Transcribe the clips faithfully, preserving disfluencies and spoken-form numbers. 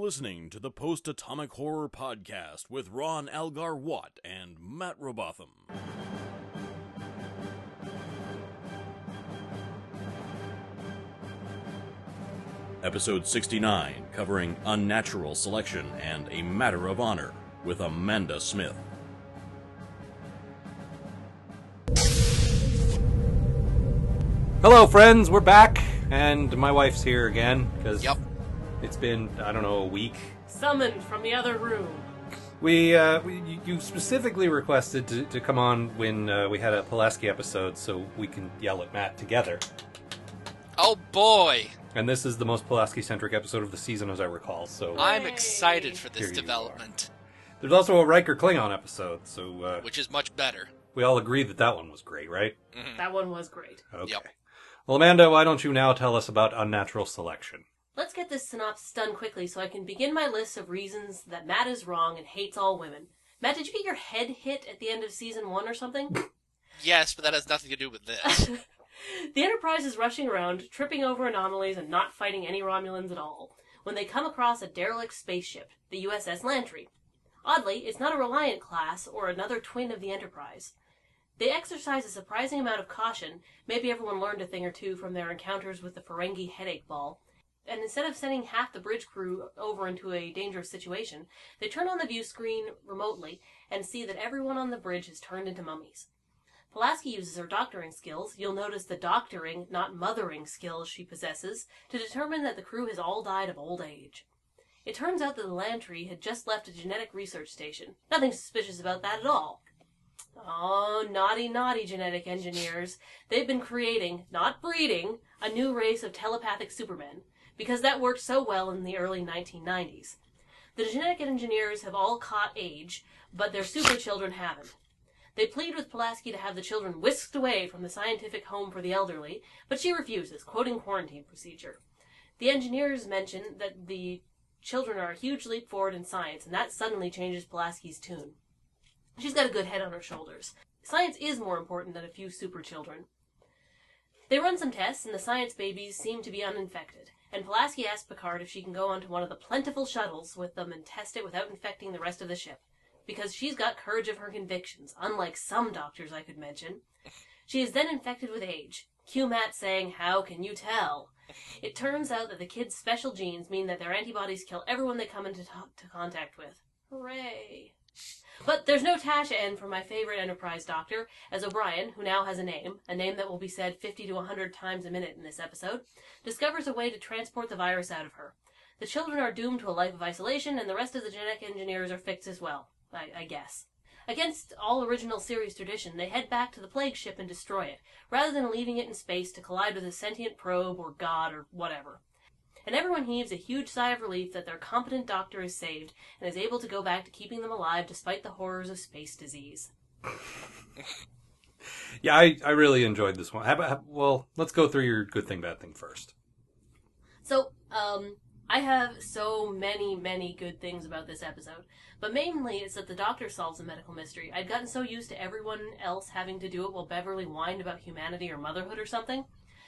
listening to the Post-Atomic Horror Podcast with Ron Algar Watt and Matt Robotham. Episode sixty-nine, covering Unnatural Selection and A Matter of Honor, with Amanda Smith. Hello, friends. We're back, and my wife's here again because Yep. it's been I don't know a week. Summoned from the other room. We, uh, we you- you specifically requested to, to come on when uh, we had a Pulaski episode, so we can yell at Matt together. Oh boy! And this is the most Pulaski-centric episode of the season, as I recall. So I'm Yay. excited for Here this you development, there's also a Riker Klingon episode, so uh, which is much better. we all agreed that that one was great, right? Mhm. That one was great. Okay. Yep. Well, Amanda, why don't you now tell us about Unnatural Selection? Let's get this synopsis done quickly so I can begin my list of reasons that Matt is wrong and hates all women. Matt, did you get your head hit at the end of season one or something? Yes, but that has nothing to do with this. The Enterprise is rushing around, tripping over anomalies and not fighting any Romulans at all, when they come across a derelict spaceship, the U S S Lantry. Oddly, it's not a Reliant class or another twin of the Enterprise. They exercise a surprising amount of caution. Maybe everyone learned a thing or two from their encounters with the Ferengi headache ball. And instead of sending half the bridge crew over into a dangerous situation, they turn on the view screen remotely and see that everyone on the bridge has turned into mummies. Pulaski uses her doctoring skills, you'll notice the doctoring, not mothering skills she possesses, to determine that the crew has all died of old age. It turns out that the Lantry had just left a genetic research station. Nothing suspicious about that at all. Oh, naughty, naughty genetic engineers. They've been creating, not breeding, a new race of telepathic supermen, because that worked so well in the early nineteen nineties. The genetic engineers have all caught age, but their super children haven't. They plead with Pulaski to have the children whisked away from the scientific home for the elderly, but she refuses, quoting quarantine procedure. The engineers mention that the children are a huge leap forward in science, and that suddenly changes Pulaski's tune. She's got a good head on her shoulders. Science is more important than a few super children. They run some tests, and the science babies seem to be uninfected, and Pulaski asks Picard if she can go onto one of the plentiful shuttles with them and test it without infecting the rest of the ship. Because she's got courage of her convictions, unlike some doctors I could mention. She is then infected with age. Q Matt saying, "How can you tell?" It turns out that the kids' special genes mean that their antibodies kill everyone they come into t- to contact with. Hooray. But there's no Tasha N for my favorite Enterprise doctor, as O'Brien, who now has a name, a name that will be said fifty to one hundred times a minute in this episode, discovers a way to transport the virus out of her. The children are doomed to a life of isolation, and the rest of the genetic engineers are fixed as well. I, I guess. Against all original series tradition, they head back to the plague ship and destroy it, rather than leaving it in space to collide with a sentient probe or god or whatever. And everyone heaves a huge sigh of relief that their competent doctor is saved and is able to go back to keeping them alive despite the horrors of space disease. Yeah, I, I really enjoyed this one. How about, well, let's go through your good thing, bad thing first. So, um, I have so many, many good things about this episode, but mainly it's that the doctor solves a medical mystery. I'd gotten so used to everyone else having to do it while Beverly whined about humanity or motherhood or something.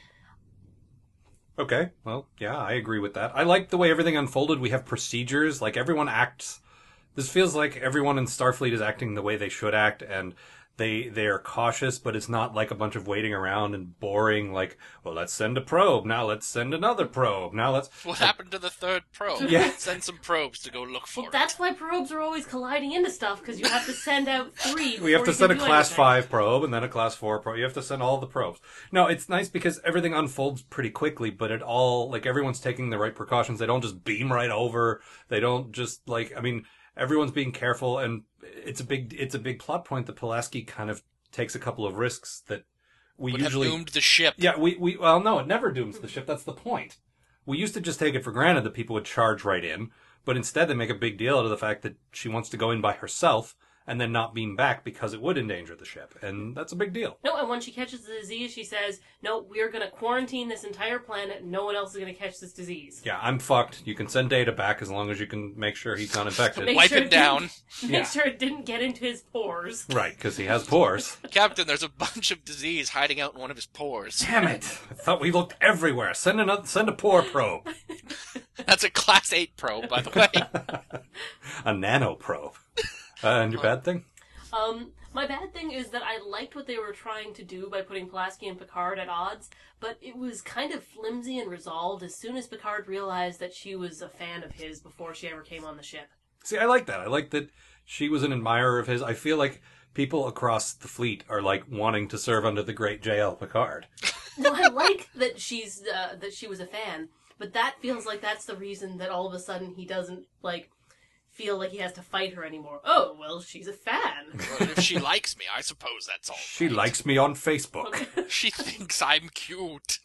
Okay, well, yeah, I agree with that. I like the way everything unfolded. We have procedures, like everyone acts. This feels like everyone in Starfleet is acting the way they should act, and they they are cautious, but it's not like a bunch of waiting around and boring, like, well, let's send a probe, now let's send another probe, now let's... What happened to the third probe? Yeah. Send some probes to go look for Well, it. that's why probes are always colliding into stuff, because you have to send out three. We have before to you send a can do class anything. five probe and then a class four probe. You have to send all the probes. No, it's nice because everything unfolds pretty quickly, but it all, like, everyone's taking the right precautions. They don't just beam right over. They don't just, like, I mean, everyone's being careful, and it's a big, it's a big plot point that Pulaski kind of takes a couple of risks that we Would usually... have doomed the ship. Yeah, we, we, well, no, it never dooms the ship. That's the point. We used to just take it for granted that people would charge right in, but instead they make a big deal out of the fact that she wants to go in by herself and then not beam back because it would endanger the ship. And that's a big deal. No, and when she catches the disease, she says, no, we're going to quarantine this entire planet, and no one else is going to catch this disease. Yeah, I'm fucked. You can send Data back as long as you can make sure he's not infected. Make Wipe sure it down. didn't- Make Yeah. sure it didn't get into his pores. Right, because he has pores. Captain, there's a bunch of disease hiding out in one of his pores. Damn it! I thought we looked everywhere. Send another, send a pore probe. That's a class eight probe, by the way. A nano probe. Uh, and your bad thing? Um, my bad thing is that I liked what they were trying to do by putting Pulaski and Picard at odds, but it was kind of flimsy and resolved as soon as Picard realized that she was a fan of his before she ever came on the ship. See, I like that. I like that she was an admirer of his. I feel like people across the fleet are like wanting to serve under the great J L Picard. No, I like that she's uh, that she was a fan, but that feels like that's the reason that all of a sudden he doesn't like feel like he has to fight her anymore. Oh, well, she's a fan. Well, if she likes me, I suppose that's all. She right. likes me on Facebook. She thinks I'm cute.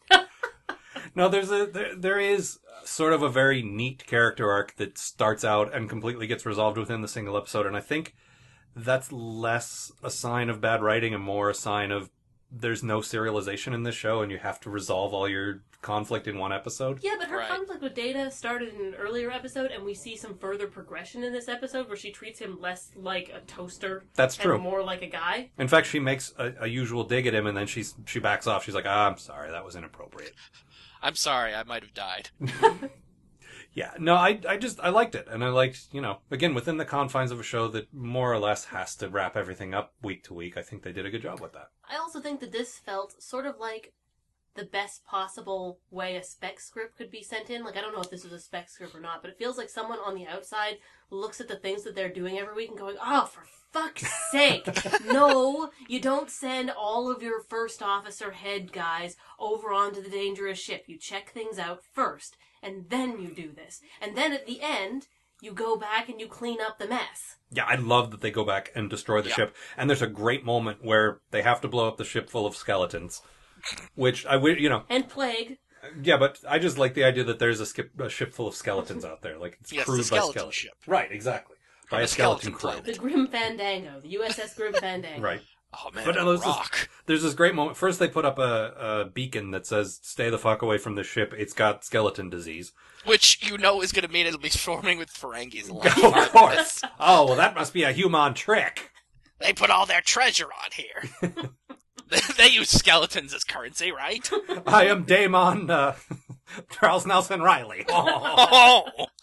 No, there's a there, there is sort of a very neat character arc that starts out and completely gets resolved within the single episode, and I think that's less a sign of bad writing and more a sign of there's no serialization in this show and you have to resolve all your conflict in one episode. Yeah, but her Right. conflict with Data started in an earlier episode, and we see some further progression in this episode where she treats him less like a toaster That's and true. more like a guy. In fact, she makes a, a usual dig at him and then she's she backs off. She's like, ah, I'm sorry, that was inappropriate. I'm sorry, I might have died. Yeah, no, I I just, I liked it. And I liked, you know, again, within the confines of a show that more or less has to wrap everything up week to week, I think they did a good job with that. I also think that this felt sort of like the best possible way a spec script could be sent in. Like, I don't know if this was a spec script or not, but it feels like someone on the outside looks at the things that they're doing every week and going, oh, for fuck's sake, no, you don't send all of your first officer head guys over onto the dangerous ship. You check things out first, and then you do this. And then at the end, you go back and you clean up the mess. Yeah, I love that they go back and destroy the Yeah. ship. And there's a great moment where they have to blow up the ship full of skeletons. Which, I wi- you know, And Plague. yeah, but I just like the idea that there's a, skip, a ship full of skeletons out there. Like, it's Yes, crewed the by skeleton skeletons. ship. Right, exactly. By From a a skeleton, skeleton crew. The Grim Fandango. The U S S Grim Fandango. Right. Oh man, But a no, there's this, rock. there's this great moment. First, they put up a, a beacon that says, stay the fuck away from this ship. It's got skeleton disease. Which you know is going to mean it'll be swarming with Ferengis. in the last Of five course. minutes. Oh, well, that must be a human trick. They put all their treasure on here. they, they use skeletons as currency, right? I am Damon, uh, Charles Nelson Riley. Oh,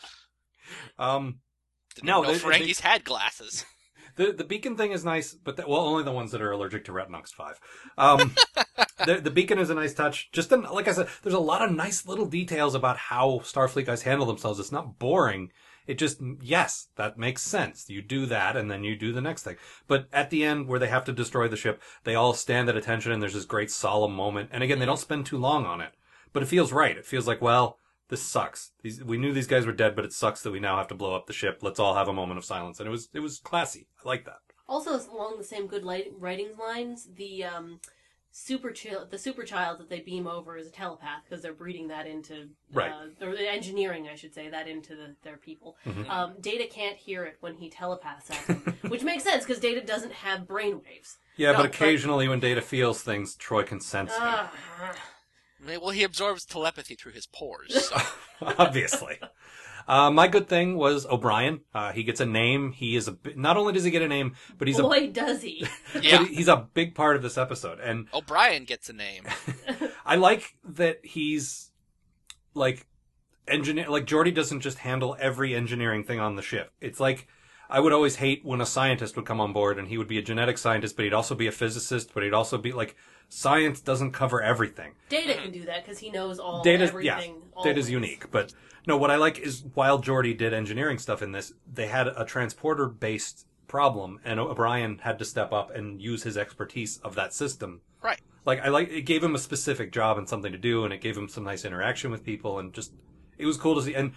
um, didn't No, know they- Ferengis had glasses. The the beacon thing is nice, but the, well, only the ones that are allergic to Retinox five. Um, the the beacon is a nice touch. Just an, like I said, there's a lot of nice little details about how Starfleet guys handle themselves. It's not boring. It just, yes, that makes sense. You do that, and then you do the next thing. But at the end, where they have to destroy the ship, they all stand at attention, and there's this great solemn moment. And again, they don't spend too long on it, but it feels right. It feels like, well, this sucks. These, we knew these guys were dead, but it sucks that we now have to blow up the ship. Let's all have a moment of silence. And it was, it was classy. I like that. Also, along the same good light, writing lines, the um, super child, the super child that they beam over is a telepath because they're breeding that into, Right. uh, or the engineering, I should say, that into the, their people. Mhm. Um, Data can't hear it when he telepaths at them, which makes sense because Data doesn't have brainwaves. Yeah, No, but but- occasionally when Data feels things, Troy can sense them. Ah. Well, he absorbs telepathy through his pores. So. Obviously. Uh, my good thing was O'Brien. Uh, he gets a name. He is a, bi- not only does he get a name, but he's a, Boy, does he. Yeah, but he's a big part of this episode. And O'Brien gets a name. I like that he's like engineer, like Geordi doesn't just handle every engineering thing on the ship. It's like, I would always hate when a scientist would come on board and he would be a genetic scientist, but he'd also be a physicist, but he'd also be like, science doesn't cover everything. Data can do that because he knows all Data's, everything. yeah, Data's always. unique. But no, what I like is while Geordi did engineering stuff in this, they had a transporter-based problem, and O'Brien had to step up and use his expertise of that system. Right. Like, I like, it gave him a specific job and something to do, and it gave him some nice interaction with people, and just, it was cool to see. And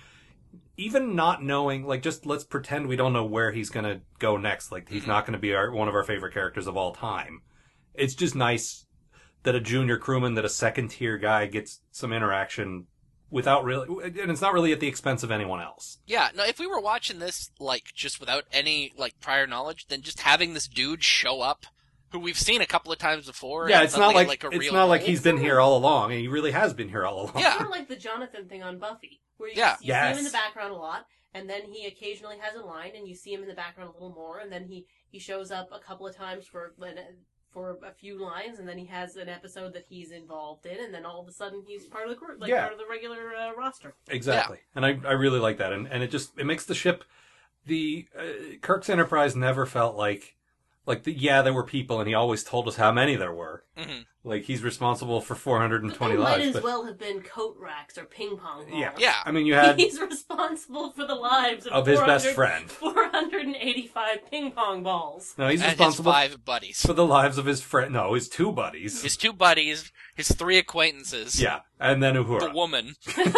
even not knowing, like, just let's pretend we don't know where he's gonna go next. Like, he's not gonna be our, one of our favorite characters of all time. It's just nice that a junior crewman, that a second tier guy gets some interaction without really, and it's not really at the expense of anyone else. Yeah, no, if we were watching this, like, just without any, like, prior knowledge, then just having this dude show up, who we've seen a couple of times before. Yeah, and it's not suddenly, like, a it's real not like role. he's been here all along, and he really has been here all along. Yeah. Sort of like the Jonathan thing on Buffy, where you, Yeah. you see him in Yes. the background a lot, and then he occasionally has a line, and you see him in the background a little more, and then he, he shows up a couple of times for for a few lines, and then he has an episode that he's involved in, and then all of a sudden he's part of the group, like Yeah. part of the regular uh, roster. Exactly. And I, I really like that. And, and it just, it makes the ship, the, uh, Kirk's Enterprise never felt like, like, the, yeah, there were people, and he always told us how many there were. Mhm. Like, he's responsible for four hundred twenty But they lives. might as but, well have been coat racks or ping pong balls. yeah. Yeah. I mean, you had, He's responsible for the lives of, of his best 400 friend. four hundred eighty-five ping pong balls. No, he's and his responsible five buddies. for the lives of his friend. No, his two buddies. His two buddies, his three acquaintances. Yeah. And then The Uhura. woman.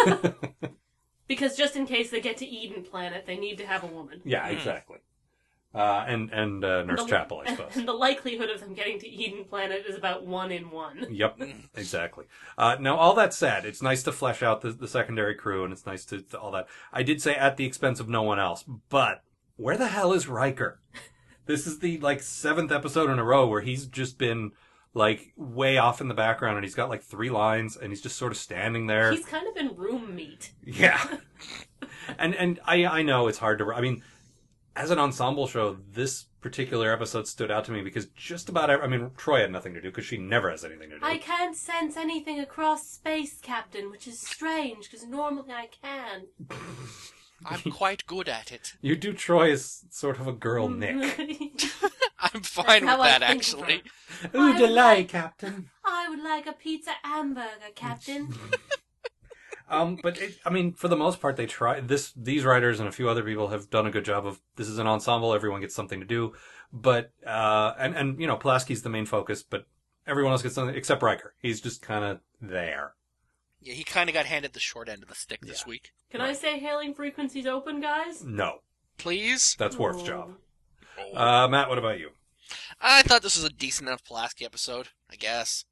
Because just in case they get to Eden Planet, they need to have a woman. Yeah, exactly. Uh, and, and, uh, Nurse the, Chapel, I suppose. And the likelihood of them getting to Eden Planet is about one in one. Yep, exactly. Uh, now, all that said, it's nice to flesh out the, the secondary crew, and it's nice to, to all that. I did say at the expense of no one else, but where the hell is Riker? This is the, like, seventh episode in a row where he's just been, like, way off in the background, and he's got, like, three lines, and he's just sort of standing there. He's kind of in room meat. Yeah. and and I I know it's hard to... I mean, as an ensemble show, this particular episode stood out to me because just about every... I mean, Troy had nothing to do because she never has anything to do. I can't sense anything across space, Captain, which is strange, because normally I can. I'm quite good at it. You do Troy as sort of a girl Nick. I'm fine with how I that, think actually. of Ooh, I delay, like- Captain. I would like a pizza hamburger, Captain. Um, but it, I mean, for the most part, they try this. These writers and a few other people have done a good job of. This is an ensemble; everyone gets something to do. But uh, and and you know, Pulaski's the main focus, but everyone else gets something except Riker. He's just kind of there. Yeah, he kind of got handed the short end of the stick this Yeah. week. Can I say hailing frequencies open, guys? No, Please? that's Worf's Oh. job. Oh. Uh, Matt, what about you? I thought this was a decent enough Pulaski episode, I guess.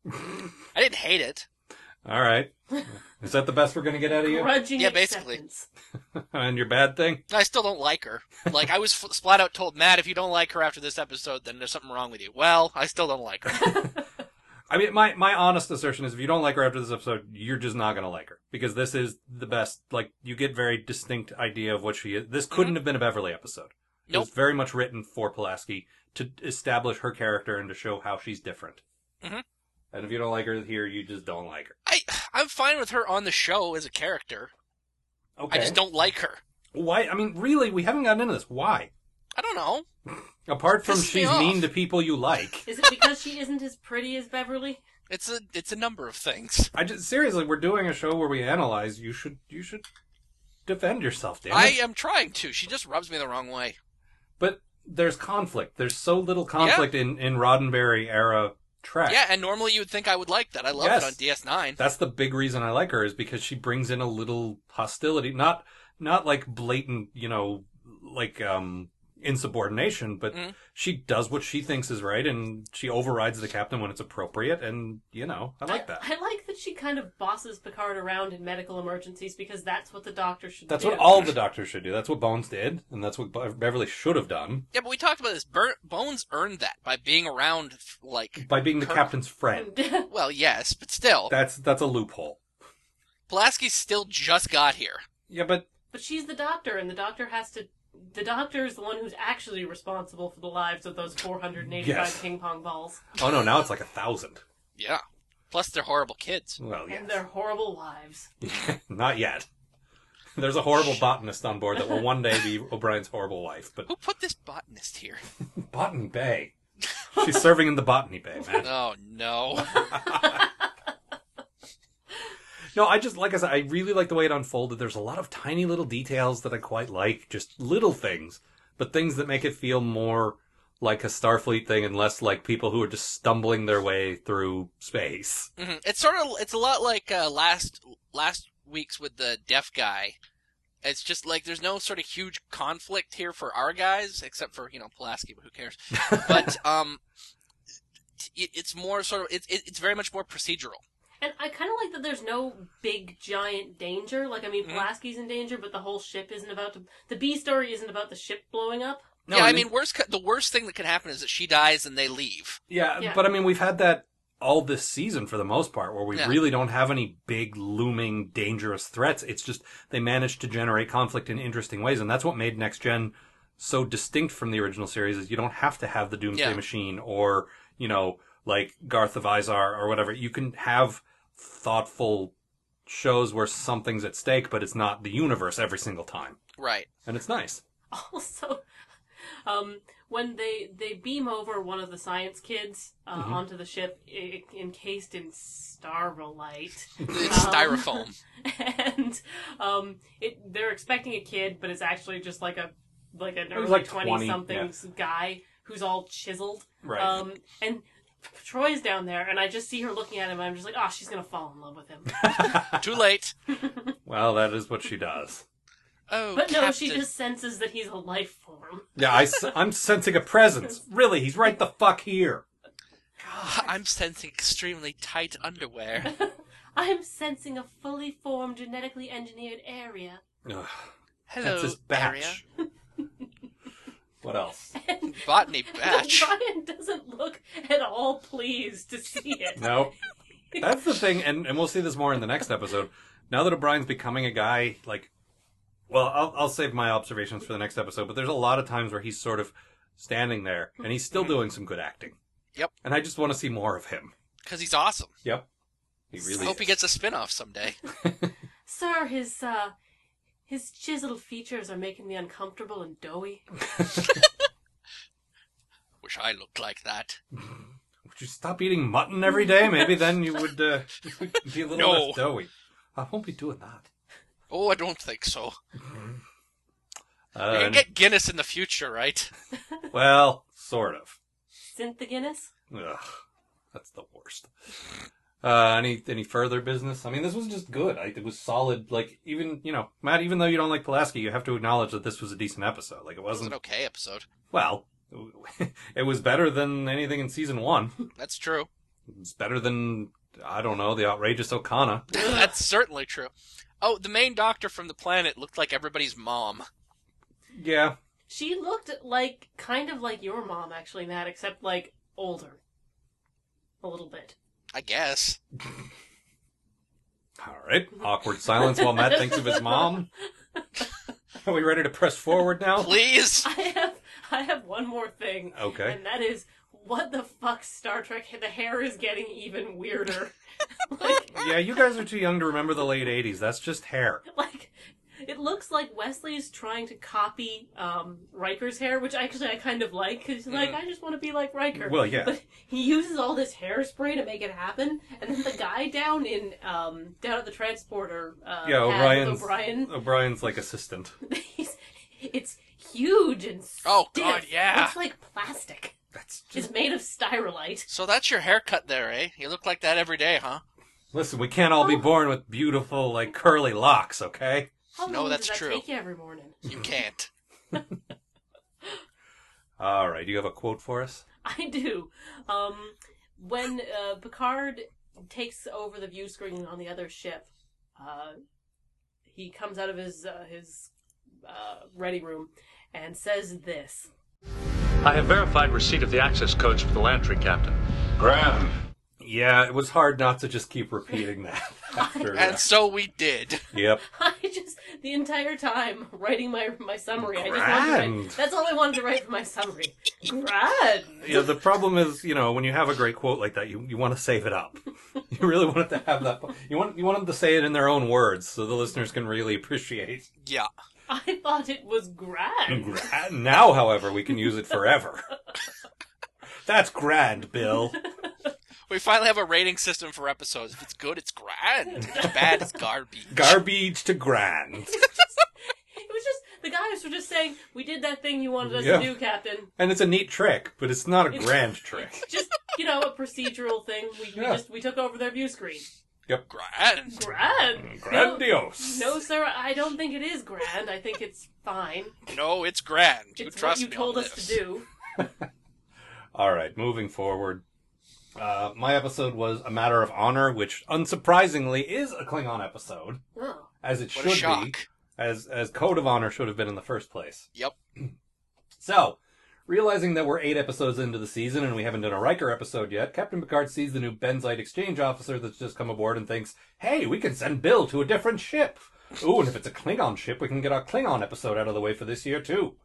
I didn't hate it. All right, is that the best we're gonna get out of you? Grudging Yeah, basically. acceptance. And your bad thing? I still don't like her. Like, I was f- flat out told, Matt, if you don't like her after this episode, then there's something wrong with you. Well, I still don't like her. I mean, my, my honest assertion is if you don't like her after this episode, you're just not going to like her. Because this is the best, like, you get very distinct idea of what she is. This couldn't have been a Beverly episode. It Nope. was very much written for Pulaski to establish her character and to show how she's different. Mhm. And if you don't like her here, you just don't like her. I, I'm fine with her on the show as a character. Okay. I just don't like her. Why? I mean, really, we haven't gotten into this. Why? I don't know. Apart from Pisses me she's off. mean to people you like. Is it because she isn't as pretty as Beverly? It's a it's a number of things. I just, seriously, we're doing a show where we analyze. You should, you should defend yourself, damn it. I am trying to. She just rubs me the wrong way. But there's conflict. There's so little conflict in, in Roddenberry era Trek. Yeah, and normally you would think I would like that. I love Yes. it on D S nine. That's the big reason I like her is because she brings in a little hostility. Not not like blatant, you know, like um insubordination, but Mhm. she does what she thinks is right and she overrides the captain when it's appropriate, and you know, I like that. I, like that she kind of bosses Picard around in medical emergencies because that's what the doctor should That's do. what all the doctors should do. That's what Bones did, and that's what Be- Beverly should have done Yeah, but we talked about this. Bur- Bones earned that by being around, like, by being the Kirk. captain's friend. well, yes, but still. That's that's a loophole. Pulaski still just got here. Yeah, but But she's the doctor, and the doctor has to. The doctor is the one who's actually responsible for the lives of those four hundred eighty-five Yes. ping pong balls oh no, now it's like a thousand. Yeah. Plus, they're horrible kids. Well, yes. and their horrible wives. Not yet. There's a horrible botanist on board that will one day be O'Brien's horrible wife, but Who put this botanist here? Botany Bay. She's serving in the Botany Bay, man. Oh, no. No, I just, like I said, I really like the way it unfolded. There's a lot of tiny little details that I quite like, just little things, but things that make it feel more like a Starfleet thing and less like people who are just stumbling their way through space. hmm It's sort of, it's a lot like uh, last last week's with the deaf guy. It's just like there's no sort of huge conflict here for our guys, except for, you know, Pulaski, but who cares? But um, it, it's more sort of, it, it, it's very much more procedural. And I kind of like that there's no big, giant danger. Like, I mean, Mhm. Pulaski's in danger, but the whole ship isn't about to... The B story isn't about the ship blowing up. No, yeah, I mean, worst, co- the worst thing that can happen is that she dies and they leave. Yeah, Yeah. but I mean, we've had that all this season for the most part, where we Yeah. really don't have any big, looming, dangerous threats. It's just they managed to generate conflict in interesting ways, and that's what made Next Gen so distinct from the original series. Is you don't have to have the Doomsday Yeah. Machine or you know like Garth of Izar or whatever. You can have thoughtful shows where something's at stake, but it's not the universe every single time. Right. And it's nice. Also, um, when they they beam over one of the science kids uh, Mhm. onto the ship, I- encased in starolite, It's Um, styrofoam. and um, it they're expecting a kid, but it's actually just like a like an It was early like twenty twenty, something guy who's all chiseled. Right. Um, and Troy's down there, and I just see her looking at him, and I'm just like, oh, she's gonna fall in love with him. Too late. Well, that is what she does. Oh, But no, she Captain. just senses that he's a life form. Yeah, I, am sensing a presence. Really, he's right the fuck here. I'm sensing extremely tight underwear. I'm sensing a fully formed, genetically engineered area. Ugh, Hello, that's his area. batch. What else? And Botany batch. Brian doesn't look at all pleased to see it. No. That's the thing, and, and we'll see this more in the next episode. Now that O'Brien's becoming a guy, like, well, I'll, I'll save my observations for the next episode, but there's a lot of times where he's sort of standing there, and he's still doing some good acting. Yep. And I just want to see more of him. Because he's awesome. Yep. He really I hope is. he gets a spin-off someday. Sir, his, uh, his chiseled features are making me uncomfortable and doughy. Wish I looked like that. Would you stop eating mutton every day? Maybe then you would uh, be a little No. less doughy. I won't be doing that. Oh, I don't think so. Uh, We can get Guinness in the future, right? well, sort of. Synth Guinness? Ugh, that's the worst. Uh, any any further business? I mean, this was just good. I, it was solid. Like, even, you know, Matt, even though you don't like Pulaski, you have to acknowledge that this was a decent episode. Like, it It was wasn't, an okay episode. well, it was better than anything in season one. That's true. It was better than, I don't know, the outrageous Okana. That's certainly true. Oh, the main doctor from the planet looked like everybody's mom. Yeah. She looked like, kind of like your mom, actually, Matt, except, like, older. A little bit. I guess. All right. Awkward silence while Matt thinks of his mom. Are we ready to press forward now? Please. I have, I have one more thing. Okay. And that is, what the fuck, Star Trek? The hair is getting even weirder. like, Yeah, you guys are too young to remember the late eighties. That's just hair. like, it looks like Wesley's trying to copy um, Riker's hair, which actually I kind of like, because he's like, I just want to be like Riker. Well, yeah. But he uses all this hairspray to make it happen, and then the guy down in um, down at the transporter, uh, Yeah, pad O'Brien's, with O'Brien, O'Brien's like assistant. he's, it's huge and Oh, stiff. God, yeah. It's like plastic. That's It's just... made of styrolite. So that's your haircut there, eh? You look like that every day, huh? Listen, we can't all be born with beautiful, like, curly locks, okay? How No, long that's does that true. take you every morning? You can't. All right, do you have a quote for us? I do. Um, when uh, Picard takes over the view screen on the other ship, uh, he comes out of his uh, his uh, ready room and says this. I have verified receipt of the access codes for the Lantry, Captain. Grand. Yeah, it was hard not to just keep repeating that. After, And so we did. Yep. I just the entire time writing my my summary. I just wanted to Grand. write, that's all I wanted to write for my summary. Grand. Yeah, the problem is, you know, when you have a great quote like that, you, you want to save it up. You really want it to have that. You want you want them to say it in their own words so the listeners can really appreciate. Yeah. I thought it was grand. Grand. Now, however, we can use it forever. That's grand, Bill. We finally have a rating system for episodes. If it's good, it's grand. If it's bad, it's garbage. Garbage to grand. It was just the guys were just saying, "We did that thing you wanted us Yeah. to do, Captain." And it's a neat trick, but it's not a grand trick. Just you know, a procedural thing. We, we Yeah. just we took over their view screen. Grand. Grand. Grandiose. No, no, sir. I don't think it is grand. I think it's fine. No, it's grand. You It's trust what you me told on us this. to do. All right, moving forward. Uh, my episode was A Matter of Honor, which unsurprisingly is a Klingon episode, Oh. as it What a should shock. be, as as Code of Honor should have been in the first place. Yep. So, realizing that we're eight episodes into the season and we haven't done a Riker episode yet, Captain Picard sees the new Benzite exchange officer that's just come aboard and thinks, hey, we can send Bill to a different ship. Ooh, and if it's a Klingon ship, we can get our Klingon episode out of the way for this year, too.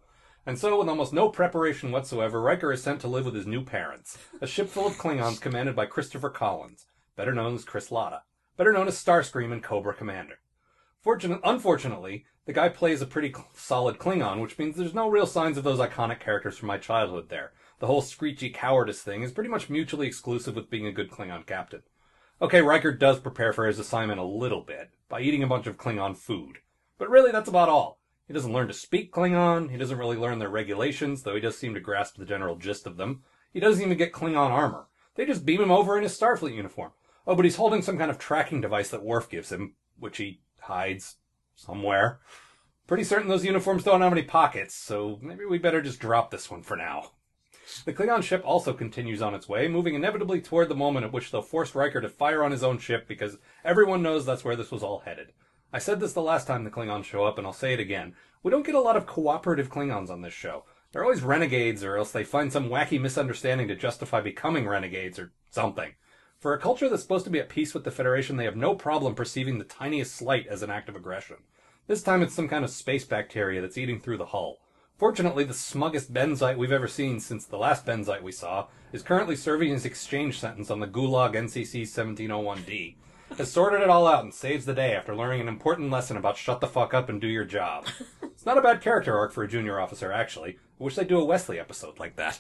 And so, with almost no preparation whatsoever, Riker is sent to live with his new parents, a ship full of Klingons commanded by Christopher Collins, better known as Chris Latta, better known as Starscream and Cobra Commander. Fortunate, unfortunately, the guy plays a pretty solid Klingon, which means there's no real signs of those iconic characters from my childhood there. The whole screechy cowardice thing is pretty much mutually exclusive with being a good Klingon captain. Okay, Riker does prepare for his assignment a little bit, by eating a bunch of Klingon food. But really, that's about all. He doesn't learn to speak Klingon, he doesn't really learn their regulations, though he does seem to grasp the general gist of them. He doesn't even get Klingon armor. They just beam him over in his Starfleet uniform. Oh, but he's holding some kind of tracking device that Worf gives him, which he hides somewhere. Pretty certain those uniforms don't have any pockets, so maybe we better just drop this one for now. The Klingon ship also continues on its way, moving inevitably toward the moment at which they'll force Riker to fire on his own ship, because everyone knows that's where this was all headed. I said this the last time the Klingons show up, and I'll say it again. We don't get a lot of cooperative Klingons on this show. They're always renegades, or else they find some wacky misunderstanding to justify becoming renegades, or something. For a culture that's supposed to be at peace with the Federation, they have no problem perceiving the tiniest slight as an act of aggression. This time it's some kind of space bacteria that's eating through the hull. Fortunately, the smuggest Benzite we've ever seen since the last Benzite we saw is currently serving his exchange sentence on the Gulag N C C seventeen oh one D. Has sorted it all out and saves the day after learning an important lesson about shut the fuck up and do your job. It's not a bad character arc for a junior officer, actually. I wish they'd do a Wesley episode like that.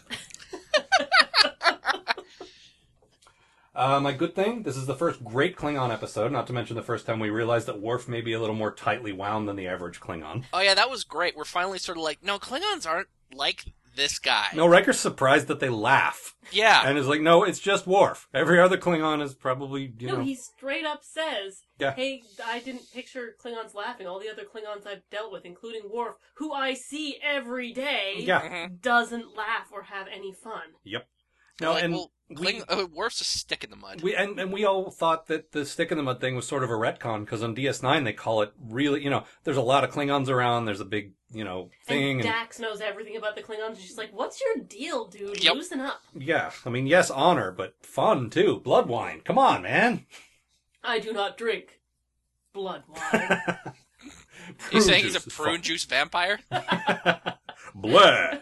Uh, my good thing, this is the first great Klingon episode, not to mention the first time we realized that Worf may be a little more tightly wound than the average Klingon. Oh yeah, that was great. We're finally sort of like, no, Klingons aren't like this guy. No, Riker's surprised that they laugh. Yeah. And is like, no, it's just Worf. Every other Klingon is probably, you no, know... he straight up says, Yeah. hey, I didn't picture Klingons laughing. All the other Klingons I've dealt with, including Worf, who I see every day, Yeah. Mm-hmm. doesn't laugh or have any fun. Yep. No, like, and well, Kling- we, uh, Worf's a stick in the mud. we and, and we all thought that the stick in the mud thing was sort of a retcon, because on D S nine they call it really, you know, there's a lot of Klingons around, there's a big, you know, thing. And Dax knows everything about the Klingons. She's like, what's your deal, dude? Yep. Loosen up. Yeah, I mean, yes, honor, but fun, too. Blood wine. Come on, man. I do not drink blood wine. You saying Prune he's a juice is prune fun. juice vampire? Blah.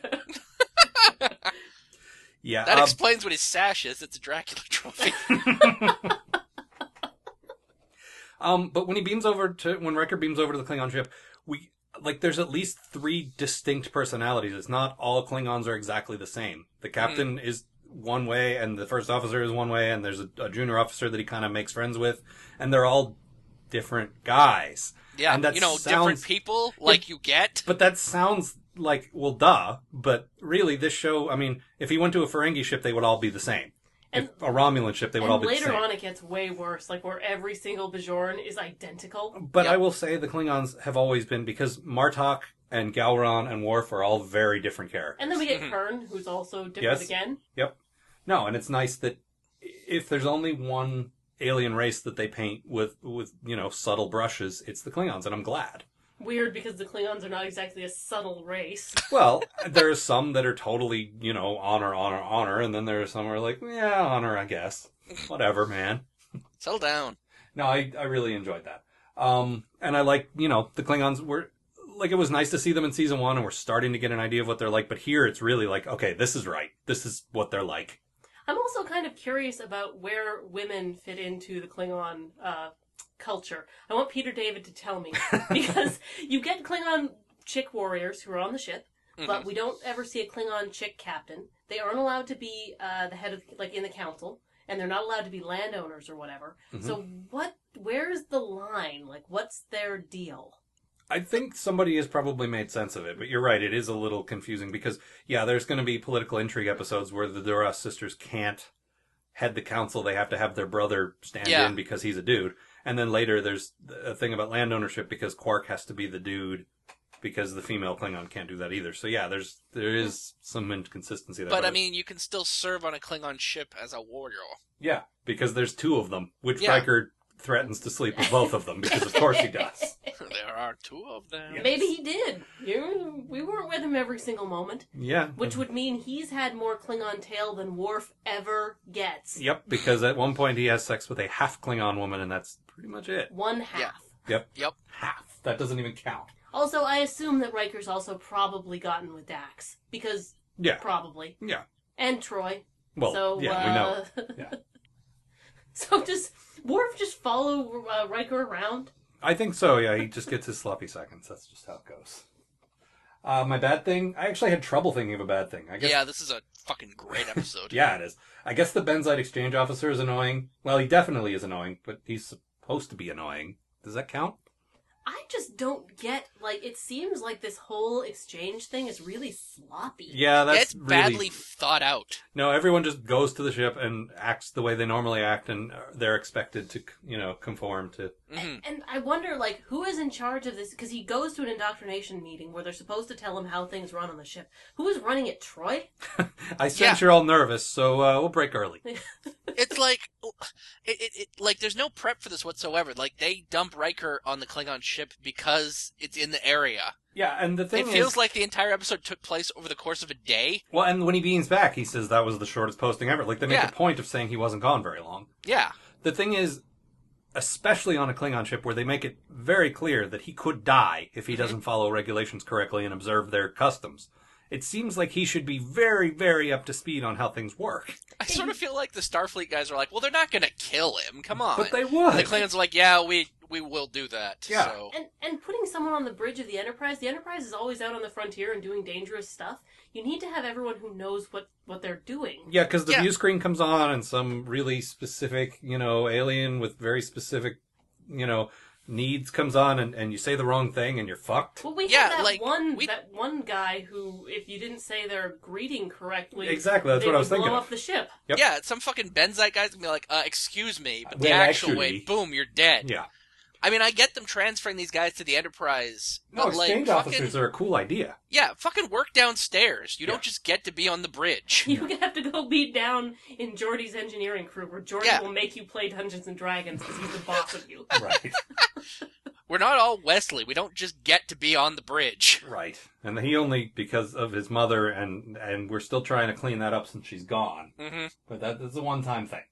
Yeah, That um, explains what his sash is. It's a Dracula trophy. um, but when he beams over to, when Riker beams over to the Klingon ship, we, like, there's at least three distinct personalities. It's not all Klingons are exactly the same. The captain mm. is one way, and the first officer is one way, and there's a, a junior officer that he kind of makes friends with, and they're all different guys. Yeah, and that you know, sounds, different people, like yeah, you get. But that sounds like, well, duh. But really, this show, I mean, if he went to a Ferengi ship, they would all be the same. And, if a Romulan ship, they would and all be the same. later on, it gets way worse, like where every single Bajoran is identical. But Yep. I will say the Klingons have always been, because Martok and Gowron and Worf are all very different characters. And then we get Kern, who's also different Yes. again. Yep. No, and it's nice that if there's only one alien race that they paint with, with you know, subtle brushes, it's the Klingons, and I'm glad. Weird, because the Klingons are not exactly a subtle race. Well, there's some that are totally, you know, honor, honor, honor, and then there's some who are like, yeah, honor, I guess. Whatever, man. Settle down. No, I, I really enjoyed that. Um, and I like, you know, the Klingons were, like, it was nice to see them in season one, and we're starting to get an idea of what they're like, but here it's really like, okay, this is right. This is what they're like. I'm also kind of curious about where women fit into the Klingon uh, culture. I want Peter David to tell me. Because you get Klingon chick warriors who are on the ship, mm-hmm. but we don't ever see a Klingon chick captain. They aren't allowed to be uh, the head of, like, in the council, and they're not allowed to be landowners or whatever. Mm-hmm. So what, where's the line? Like, what's their deal? I think somebody has probably made sense of it, but you're right, it is a little confusing because, yeah, there's going to be political intrigue episodes where the Duras sisters can't head the council. They have to have their brother stand yeah. in because he's a dude. And then later there's a thing about land ownership because Quark has to be the dude because the female Klingon can't do that either. So, yeah, there's there is some inconsistency there. But, I mean, you can still serve on a Klingon ship as a warrior. Yeah, because there's two of them, which Yeah. Riker threatens to sleep with both of them because, of course, he does. There are two of them. Yes. Maybe he did. You, we weren't with him every single moment. Yeah. Which would mean he's had more Klingon tail than Worf ever gets. Yep, because at one point he has sex with a half Klingon woman, and that's pretty much it. One half. Yep. Yep. Half. That doesn't even count. Also, I assume that Riker's also probably gotten with Dax. Because, Yeah. probably. Yeah. And Troy. Well, so, yeah, uh, we know. Yeah. So does Worf just follow uh, Riker around? I think so, yeah. He just gets his sloppy seconds. That's just how it goes. Uh, my bad thing? I actually had trouble thinking of a bad thing. I guess. Yeah, this is a fucking great episode. Yeah, it is. I guess the Benzite exchange officer is annoying. Well, he definitely is annoying, but he's supposed to be annoying. Does that count? I just don't get, like, it seems like this whole exchange thing is really sloppy. Yeah, that's It's really... badly thought out. No, everyone just goes to the ship and acts the way they normally act, and they're expected to, you know, conform to... Mhm. And I wonder, like, who is in charge of this? Because he goes to an indoctrination meeting where they're supposed to tell him how things run on the ship. Who is running it, Troy? I sense Yeah. you're all nervous, so uh, we'll break early. It's like, it, it, it, like there's no prep for this whatsoever. Like they dump Riker on the Klingon ship because it's in the area. Yeah, and the thing It is... feels like the entire episode took place over the course of a day. Well, and when he beams back, he says that was the shortest posting ever. Like, they make Yeah. a point of saying he wasn't gone very long. Yeah. The thing is, especially on a Klingon ship where they make it very clear that he could die if he Mm-hmm. doesn't follow regulations correctly and observe their customs, it seems like he should be very, very up to speed on how things work. I sort of feel like the Starfleet guys are like, well, they're not going to kill him. Come on. But they And would. the Klingons are like, yeah, we we will do that. Yeah. So. And and putting someone on the bridge of the Enterprise, the Enterprise is always out on the frontier and doing dangerous stuff. You need to have everyone who knows what, what they're doing. Yeah, because the Yeah. view screen comes on and some really specific, you know, alien with very specific, you know, needs comes on, and, and you say the wrong thing and you're fucked. Well, we Yeah, had that like, one we- that one guy who, if you didn't say their greeting correctly, Exactly, that's they what I would was thinking blow of. up the ship. Yep. Yeah, some fucking Benzite guy's gonna be like, uh, excuse me, but the Well, actual way, actually- boom, you're dead. Yeah. I mean, I get them transferring these guys to the Enterprise, No, but like, exchange fucking, officers are a cool idea. yeah, fucking work downstairs. You Yeah. don't just get to be on the bridge. You have to go be down in Geordie's engineering crew, where Geordie Yeah. will make you play Dungeons and Dragons because he's the boss of you. Right. We're not all Wesley. We don't just get to be on the bridge. Right. And he only because of his mother, and and we're still trying to clean that up since she's gone. hmm But that, that's a one-time thing.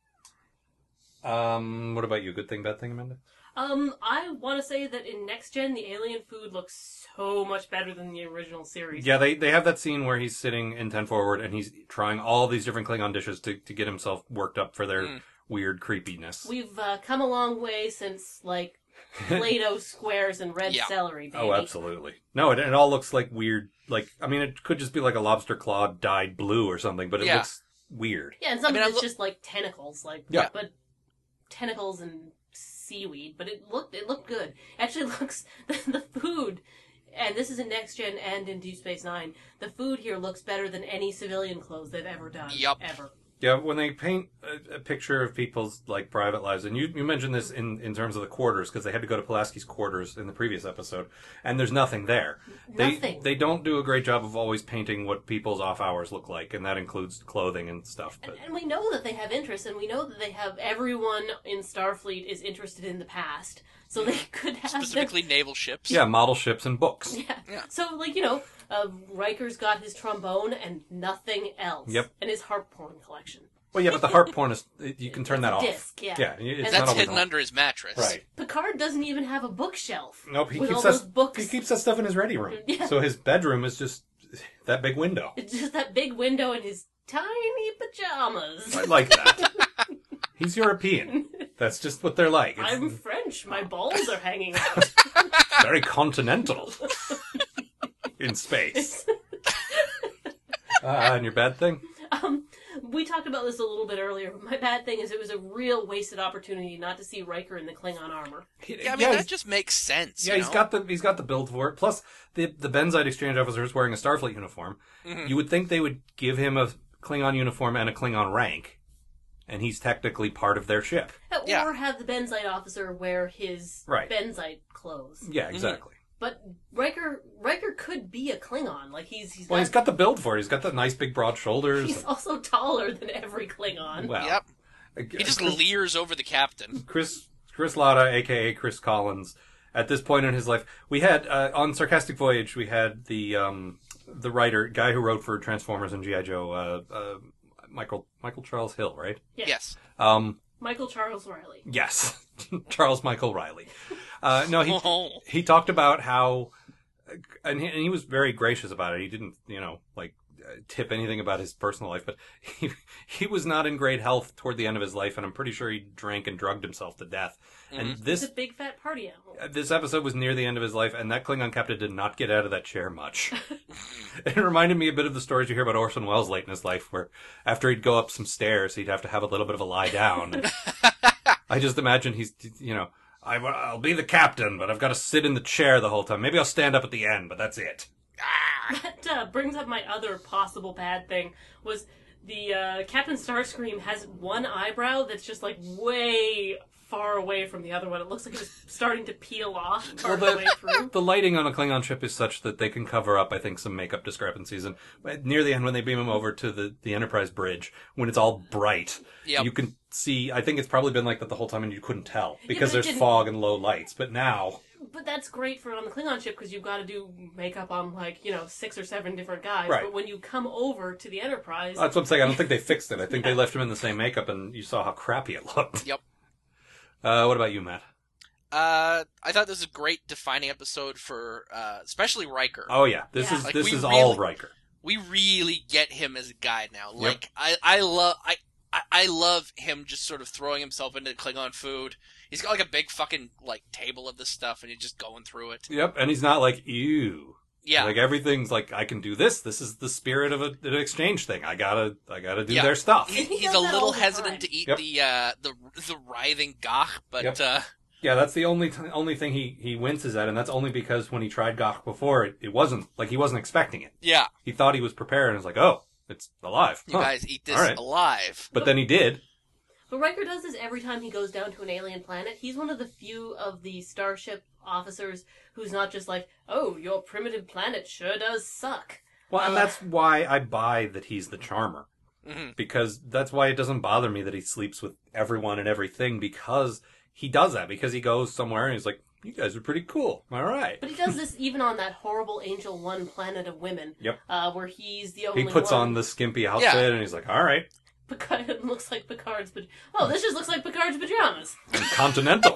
Um, what about you? Good thing, bad thing, Amanda? Um, I want to say that in Next Gen, the alien food looks so much better than the original series. Yeah, they they have that scene where he's sitting in ten forward and he's trying all these different Klingon dishes to, to get himself worked up for their Mm. weird creepiness. We've uh, come a long way since, like, Play-Doh squares and red Yeah. celery, baby. Oh, absolutely. No, it, it all looks like weird. Like, I mean, it could just be like a lobster claw dyed blue or something, but it Yeah. looks weird. Yeah, and some I mean, of I it's look- just like tentacles, like Yeah. but tentacles and seaweed. But it looked it looked good. Actually, looks the, the food, and this is in Next Gen and in Deep Space Nine. The food here looks better than any civilian clothes they've ever done. Yup. Ever. Yeah, when they paint a, a picture of people's like private lives, and you you mentioned this in, in terms of the quarters because they had to go to Pulaski's quarters in the previous episode, and there's nothing there. They Nothing. they don't do a great job of always painting what people's off hours look like, and that includes clothing and stuff. But And, and we know that they have interests, and we know that they have everyone in Starfleet is interested in the past, so they could have them- Specifically naval ships. yeah, model ships and books. Yeah. Yeah. So, like, you know, uh, Riker's got his trombone and nothing else. Yep. And his harp porn collection. Well, yeah, but the harp porn is you can turn It's that a off. disc, yeah. Yeah, it's And not That's always hidden on. under his mattress. Right. Picard doesn't even have a bookshelf. Nope, he with keeps all that. those books. He keeps that stuff in his ready room. Yeah. So his bedroom is just that big window. It's just that big window and his tiny pajamas. I like that. He's European. That's just what they're like. It's I'm French. My balls are hanging out. very continental in space. Uh, and your bad thing? um, we talked about this a little bit earlier, but my bad thing is it was a real wasted opportunity not to see Riker in the Klingon armor. Yeah, I mean, yeah, that he's, just makes sense. yeah, you he's know? got the he's got the build for it. Plus, the the Benzite exchange officer is wearing a Starfleet uniform. Mhm. You would think they would give him a Klingon uniform and a Klingon rank, and he's technically part of their ship. Uh, Yeah. Or have the Benzite officer wear his Right. Benzite clothes. Yeah, exactly. But Riker Riker could be a Klingon. Like he's he's Well, got, he's got the build for it. He's got the nice big broad shoulders. he's also taller than every Klingon. Well, Yep. He He just leers over the captain. Chris Chris Latta, aka Chris Collins, at this point in his life, we had uh, on Sarcastic Voyage, we had the um, the writer guy who wrote for Transformers and G I Joe, uh, uh, Michael Michael Charles Hill, right? Yeah. Yes. Um, Michael Charles Riley. Yes, Charles Michael Riley. Uh, no, he Oh. he talked about how, and he, and he was very gracious about it. He didn't, you know, like uh, tip anything about his personal life, but he he was not in great health toward the end of his life, and I'm pretty sure he drank and drugged himself to death. And He's this a big fat party animal. Uh, This episode was near the end of his life, and that Klingon captain did not get out of that chair much. It reminded me a bit of the stories you hear about Orson Welles late in his life, where after he'd go up some stairs, he'd have to have a little bit of a lie down. I just imagine he's, you know, I, I'll be the captain, but I've got to sit in the chair the whole time. Maybe I'll stand up at the end, but that's it. That uh, brings up my other possible bad thing, was the uh, Captain Starscream has one eyebrow that's just like way far away from the other one. It looks like it's starting to peel off part of the way through. The lighting on a Klingon ship is such that they can cover up, I think, some makeup discrepancies. And near the end, when they beam him over to the, the Enterprise bridge, when it's all bright, Yep. you can see, I think it's probably been like that the whole time and you couldn't tell. Because but it there's didn't- fog and low lights. But now, But that's great for on the Klingon ship because you've got to do makeup on like, you know, six or seven different guys. Right. But when you come over to the Enterprise, that's what I'm saying. I don't think they fixed it. I think they left him in the same makeup and you saw how crappy it looked. Yep. Uh, what about you, Matt? Uh, I thought this was a great defining episode for, uh, especially Riker. Oh yeah, this Yeah. is Like, this we is really- all Riker. We really get him as a guy now. Like, I, I love, I, I, I love him just sort of throwing himself into Klingon food. He's got like a big fucking, like, table of this stuff and he's just going through it. Yep, and he's not like ew. Yeah. Like everything's like I can do this. This is the spirit of a, an exchange thing. I gotta I gotta do Yeah. their stuff. He, He he's does a that little all the hesitant time. to eat Yep. the, uh, the, the writhing gach, but, Yep. uh, Yeah, that's the only t- only thing he, he winces at, and that's only because when he tried Gach before, it, it wasn't like he wasn't expecting it. yeah, He thought he was prepared, and was like, oh, it's alive. you Huh. guys eat this All right. alive. But then he did. But Riker does this every time he goes down to an alien planet. He's one of the few of the Starship officers who's not just like, oh, your primitive planet sure does suck. Well, and Uh, that's why I buy that he's the charmer. Mhm. Because that's why it doesn't bother me that he sleeps with everyone and everything, because he does that. Because he goes somewhere and he's like, you guys are pretty cool. All right. But he does this even on that horrible Angel One planet of women. Yep. Uh, where he's the only He puts one. on the skimpy outfit Yeah. and he's like, all right. Picard, it looks like Picard's, but oh, this just looks like Picard's pajamas. And Continental.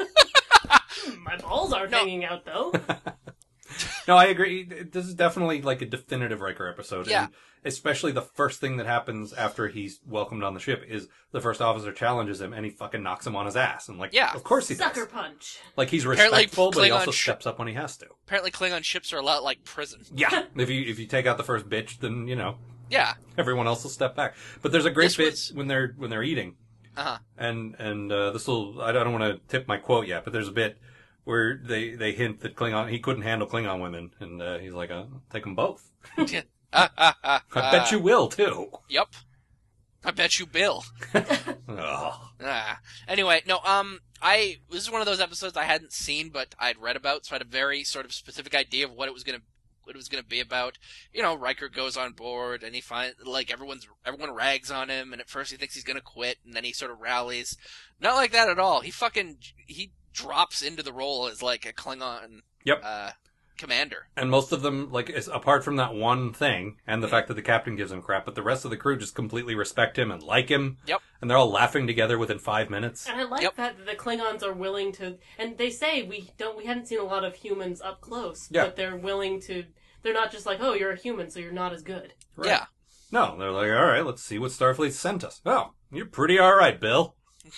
My balls aren't No. hanging out though. No, I agree. This is definitely like a definitive Riker episode. Yeah. And especially the first thing that happens after he's welcomed on the ship is the first officer challenges him and he fucking knocks him on his ass. And like, Yeah. of course he Sucker does. punch. Like he's Apparently respectful, but he Klingon also sh- steps up when he has to. Apparently Klingon ships are a lot like prison. Yeah. if you if you take out the first bitch, then you know Yeah. everyone else will step back. But there's a great This bit was- when they're when they're eating. Uh-huh. And and uh, this will I don't want to tip my quote yet, but there's a bit where they, they hint that Klingon he couldn't handle Klingon women, and uh, he's like, uh, take them both. Yeah. Ah, ah, ah, I bet you will too. Yep. I bet you Bill. Ugh. Ah. Anyway, no, um, I, this is one of those episodes I hadn't seen, but I'd read about, so I had a very sort of specific idea of what it was gonna, what it was gonna be about. You know, Riker goes on board, and he finds, like, everyone's, everyone rags on him, and at first he thinks he's gonna quit, and then he sort of rallies. Not like that at all. He fucking, he drops into the role as, like, a Klingon, Yep. uh, commander. And most of them, like, is, apart from that one thing, and the fact that the captain gives him crap, but the rest of the crew just completely respect him and like him. Yep. And they're all laughing together within five minutes. And I like Yep. that the Klingons are willing to, and they say we don't, we haven't seen a lot of humans up close, Yeah. but they're willing to. They're not just like, oh, you're a human, so you're not as good. Right. Yeah. No, they're like, all right, let's see what Starfleet sent us. Oh, you're pretty all right, Bill.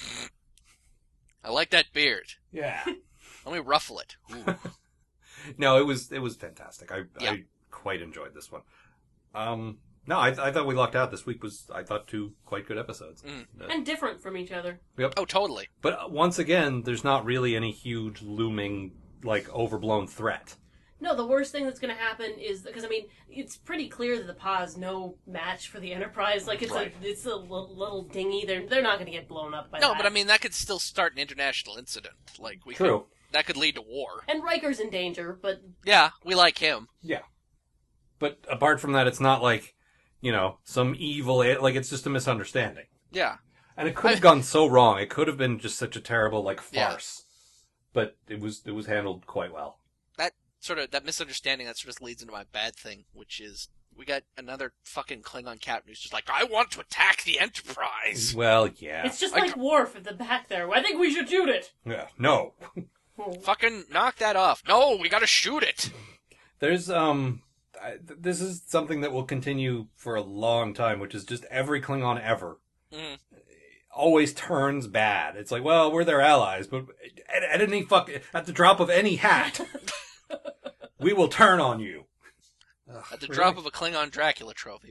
I like that beard. Yeah. Let me ruffle it. Ooh. No, it was it was fantastic. I Yeah. I quite enjoyed this one. Um, no, I I thought we lucked out. This week was I thought two quite good episodes. Mm. Uh, And different from each other. Oh, totally. But once again, there's not really any huge looming like overblown threat. No, the worst thing that's going to happen is because I mean it's pretty clear that the P A is no match for the Enterprise. Like it's Right. a it's a little, little dinghy. They're they're not going to get blown up by No, that. but I mean, that could still start an international incident. Like, we True. could, that could lead to war. And Riker's in danger, but Yeah, we like him. Yeah. But apart from that, it's not like, you know, some evil, a- like, it's just a misunderstanding. Yeah. And it could have gone so wrong. It could have been just such a terrible, like, Yeah. farce. But it was, it was handled quite well. That sort of, that misunderstanding, that sort of leads into my bad thing, which is, we got another fucking Klingon captain who's just like, I want to attack the Enterprise. Well, yeah. It's just I- like Worf at the back there. I think we should shoot it. yeah. No. Fucking knock that off. No, we gotta shoot it. There's, um... I, th- this is something that will continue for a long time, which is just every Klingon ever Mm. always turns bad. It's like, well, we're their allies, but at, at any fuck, at the drop of any hat, we will turn on you. At the drop of a Klingon Dracula trophy.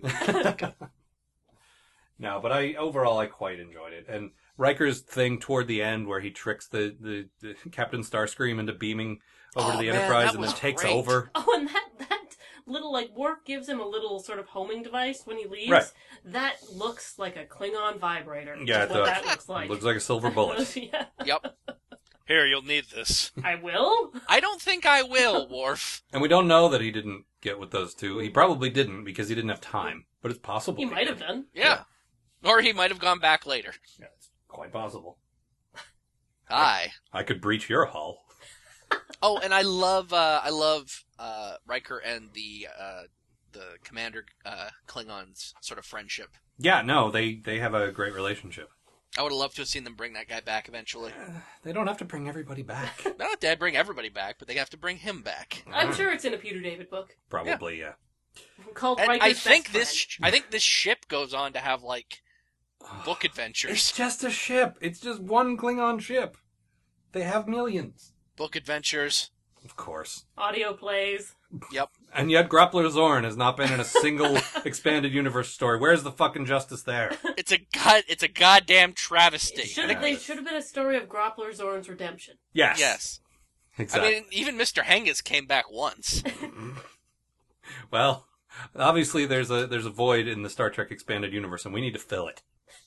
No, but I overall I quite enjoyed it, and Riker's thing toward the end where he tricks the, the, the Captain Starscream into beaming over Oh, to the man, Enterprise that and then was takes great. over. Oh, and that that little like Worf gives him a little sort of homing device when he leaves. Right. That looks like a Klingon vibrator. Yeah, is it what does. that looks like. It looks like a silver bullet. Yeah. Yep. Here, you'll need this. I will. I don't think I will, Worf. And we don't know that he didn't get with those two. He probably didn't because he didn't have time, but it's possible. He might have did. done. Yeah. Or he might have gone back later. Yeah, it's quite possible. Aye. I could breach your hull. Oh, and I love, uh, I love, uh, Riker and the, uh, the Commander, uh, Klingons sort of friendship. Yeah, no, they, they have a great relationship. I would have loved to have seen them bring that guy back eventually. They don't have to bring everybody back. Not that they'd bring everybody back, but they have to bring him back. I'm sure it's in a Peter David book Probably, yeah. called And Riker's I think Best this, Friend. sh- I think this ship goes on to have like book It's adventures. just a ship. It's just one Klingon ship. They have millions. Book adventures. Of course. Audio plays. Yep. And yet Grappler Zorn has not been in a single expanded universe story. Where's the fucking justice there? It's a god. It's a goddamn travesty. It should Yeah. have they should have been a story of Groppler Zorn's redemption. Yes. Yes. Exactly. I mean, even Mister Hengist came back once. Well, obviously there's a there's a void in the Star Trek expanded universe, and we need to fill it.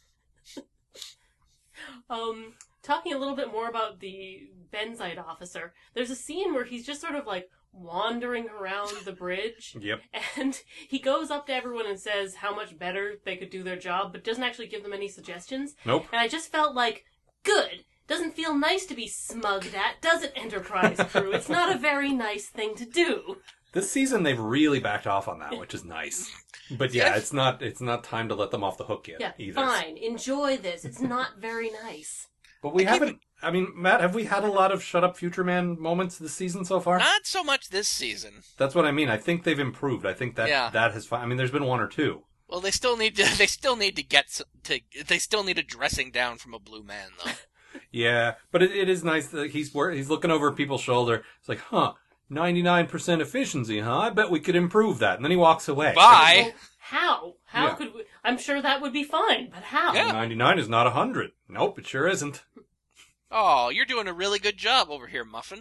Um, talking a little bit more about the Benzite officer, there's a scene where he's just sort of like wandering around the bridge, Yep. and he goes up to everyone and says how much better they could do their job, but doesn't actually give them any suggestions. Nope. And I just felt like, good. Doesn't feel nice to be smugged at, does it, Enterprise crew? It's not a very nice thing to do. This season they've really backed off on that, which is nice. But yeah, Yeah. it's not it's not time to let them off the hook yet Yeah, either. fine. Enjoy this. It's not very nice. But we I keep- haven't I mean, Matt, have we had a lot of shut up future man moments this season so far? Not so much this season. That's what I mean. I think they've improved. I think that Yeah. that has fi- I mean, there's been one or two. Well, they still need to. They still need to get s- to. They still need a dressing down from a blue man, though. Yeah, but it, it is nice that he's wor- he's looking over people's shoulder. It's like, huh, ninety-nine percent efficiency, huh? I bet we could improve that. And then he walks away. Bye. Well, how? How Yeah. could we? I'm sure that would be fine, but how? Yeah. ninety-nine is not one hundred. Nope, it sure isn't. Oh, you're doing a really good job over here, Muffin.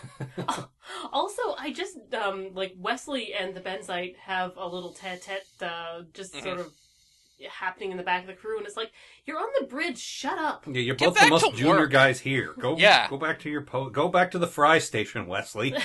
Also, I just um like Wesley and the Benzite have a little tete-a-tete, uh, just Mhm. sort of happening in the back of the crew, and it's like, you're on the bridge. Shut up. Yeah, you're Get both the back most to junior work. guys here. Go, Yeah. go back to your po- go back to the fry station, Wesley.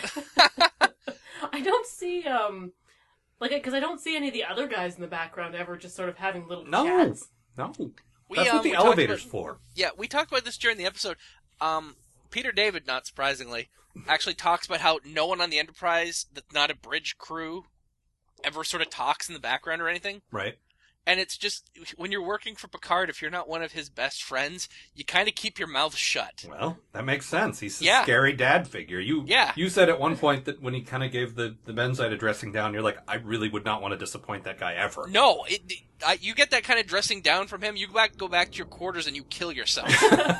I don't see um like because I don't see any of the other guys in the background ever just sort of having little No. chats. No, We, that's um, what the we talked elevator's about- for. Yeah, we talked about this during the episode. Um, Peter David, not surprisingly, actually talks about how no one on the Enterprise that's not a bridge crew ever sort of talks in the background or anything. Right. And it's just, when you're working for Picard, if you're not one of his best friends, you kind of keep your mouth shut. Well, that makes sense. He's a Yeah. scary dad figure. You Yeah. you said at one point that when he kind of gave the, the Benzite a dressing down, you're like, I really would not want to disappoint that guy ever. No, it, I, you get that kind of dressing down from him, you go back, go back to your quarters and you kill yourself.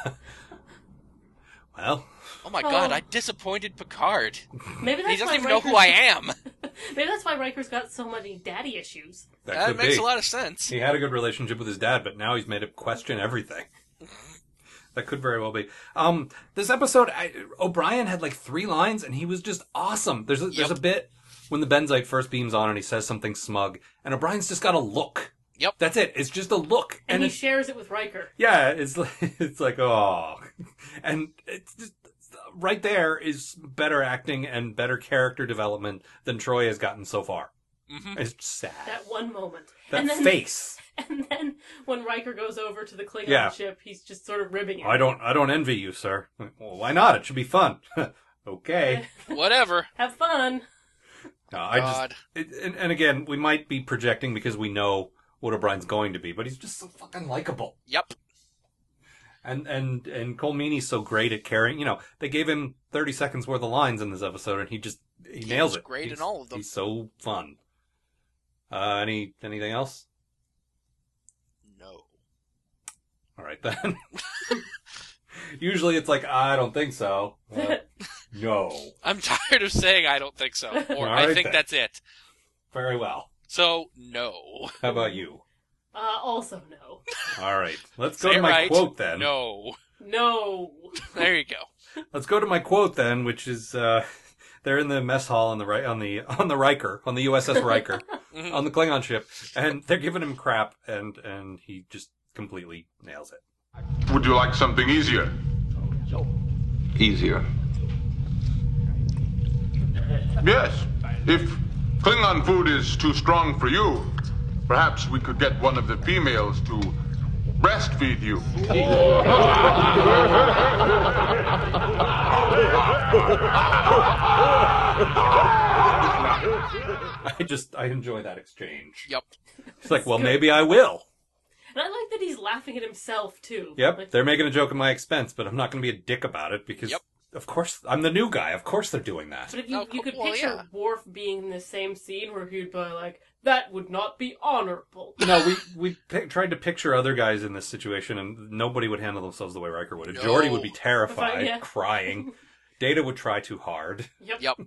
Well, Oh my Oh. god, I disappointed Picard. Maybe that's He doesn't why even know Riker's, who I am. Maybe that's why Riker's got so many daddy issues. that That could makes be. a lot of sense. He had a good relationship with his dad, but now he's made him question everything. That could very well be. Um, this episode, I, O'Brien had like three lines, and he was just awesome. There's a, there's Yep. a bit when the Benzite first beams on, and he says something smug, and O'Brien's just got a look. Yep. That's it. It's just a look, And, and, he it's, shares it with Riker. yeah, it's like, it's like oh, and it's just right there is better acting and better character development than Troy has gotten so far. hmm It's sad. That one moment. That and then, face. And then when Riker goes over to the Klingon Yeah. ship, he's just sort of ribbing it. I don't, I don't envy you, sir. Well, why not? It should be fun. Okay. Whatever. Have fun. No, I God. just, it, and, and again, we might be projecting because we know what O'Brien's going to be, but he's just so fucking likable. Yep. And and and Cole Meany's so great at carrying. You know, they gave him thirty seconds worth of lines in this episode, and he just he, He nails was it. great he's, in all of them. He's so fun. Uh, any anything else? No. All right then. Usually it's like I don't think so. Uh, no. I'm tired of saying I don't think so, or All I right, think then. that's it. Very well. So, no. How about you? Uh, also no. All right. Let's go Say to it my right. quote then. No. No. There you go. Let's go to my quote then, which is uh, they're in the mess hall on the Ri- on the on the Riker on the U S S Riker on the Klingon ship, and they're giving him crap, and and he just completely nails it. Would you like something easier? Easier? Yes. If Klingon food is too strong for you, perhaps we could get one of the females to breastfeed you. I just I enjoy that exchange. Yep. It's like, well, maybe I will. And I like that he's laughing at himself too. Yep, Like, they're making a joke at my expense, but I'm not going to be a dick about it because, Yep. of course, I'm the new guy. Of course, they're doing that. but if you Oh, you could well, picture yeah. Worf being in the same scene where he'd be like, "That would not be honorable." No, we we pic- tried to picture other guys in this situation, and nobody would handle themselves the way Riker would. No. Geordi would be terrified, Yeah. crying. Data would try too hard. Yep. Yep.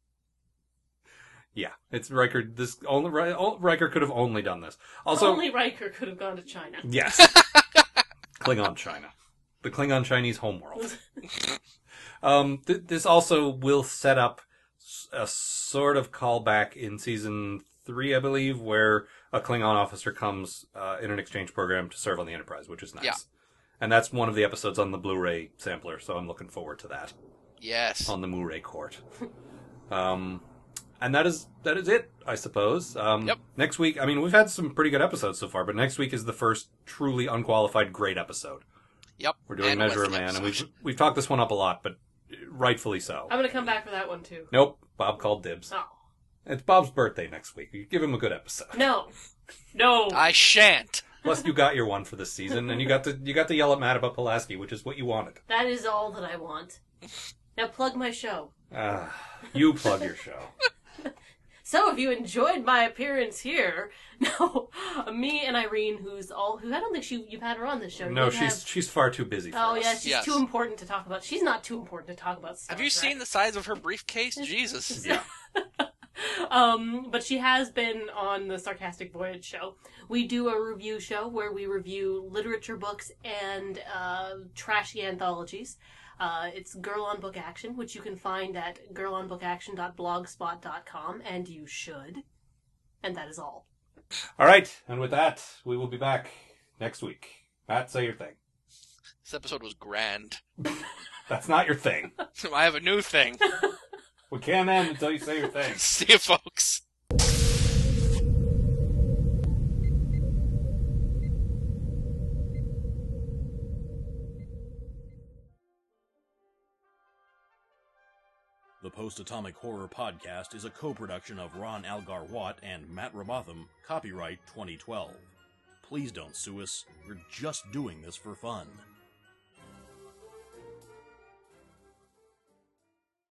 Yeah, it's Riker. This only Ri- oh, Riker could have only done this. Also, Only Riker could have gone to China. yes, Klingon China, the Klingon Chinese homeworld. um, th- this also will set up s- a sort of callback in season three, I believe, where a Klingon officer comes uh, in an exchange program to serve on the Enterprise, which is nice. Yeah. And that's one of the episodes on the Blu-ray sampler, so I'm looking forward to that Yes. on the Murray court. um, and that is that is it, I suppose. Um, Yep. Next week, I mean, we've had some pretty good episodes so far, but next week is the first truly unqualified great episode. Yep. We're doing And Measure of Wesley Man, and we've episode. we've talked this one up a lot, but rightfully so. I'm gonna come back for that one too. Nope, Bob called dibs. Oh. It's Bob's birthday next week. You give him a good episode. No. No. I shan't. Plus, you got your one for this season, and you got to you got to yell at Matt about Pulaski, which is what you wanted. That is all that I want. Now plug my show. Ah, you plug your show. So, if you enjoyed my appearance here, no, me and Irene, who's all who I don't think she you've had her on this show. No, You she's have- she's far too busy for Oh us. yeah, she's Yes. too important to talk about. She's not too important to talk about. Star Have you Trek. seen the size of her briefcase? Jesus. Yeah. Um, but she has been on the Sarcastic Voyage show. We do a review show where we review literature books and uh, trashy anthologies. Uh, it's Girl on Book Action, which you can find at girl on book action dot blogspot dot com, and you should. And that is all. All right, and with that, we will be back next week. Matt, say your thing. This episode was grand. That's not your thing. I have a new thing. We can't end until you say your thing. See you, folks. The Post-Atomic Horror Podcast is a co-production of Ron Algar Watt and Matt Robotham, copyright twenty twelve. Please don't sue us. We're just doing this for fun.